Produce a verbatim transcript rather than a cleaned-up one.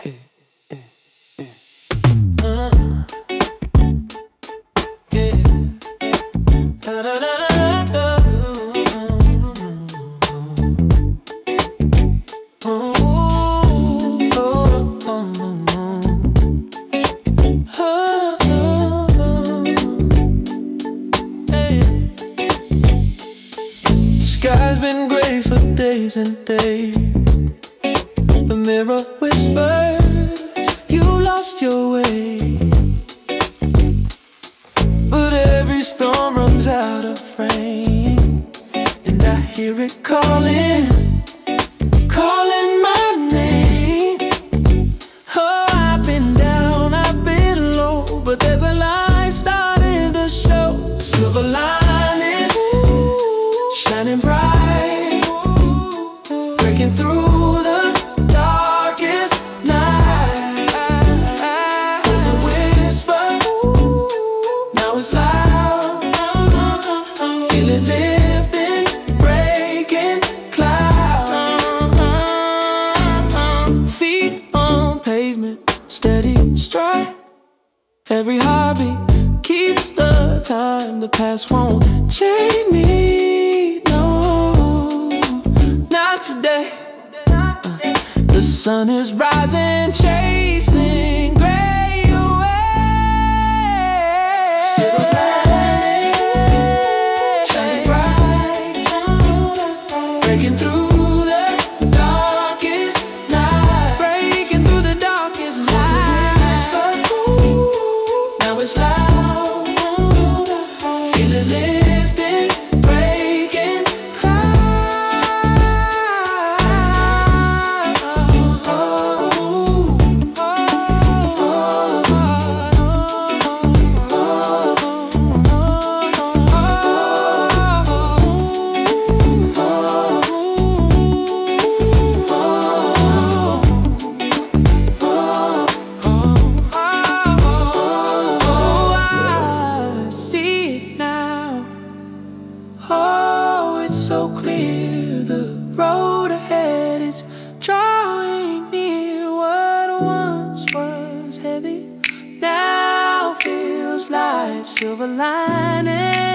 eh, eh, eh. Uh, yeah. Da, da, da, da, da. Ooh, oh, oh, oh, oh, oh, hey. Sky's been gray for days and days. The mirror whispers you lost your way, but every storm runs out of rain, and I hear it calling, calling my name. Oh, I've been down, I've been low, but there's a light starting to show. Silver lining, shining bright, breaking through the darkest night. There's a whisper, now it's loud. Feel it lifting, breaking clouds. Feet on pavement, steady stride. Every heartbeat keeps the time. The past won't chain me, no, not today. The sun is rising, chasing gray away. Silver lining, shining bright, breaking through the darkest night. Breaking through the darkest night. Now it's loud, feel it lifting, breaking so clear. The road ahead is drawing near. What once was heavy now feels like silver lining.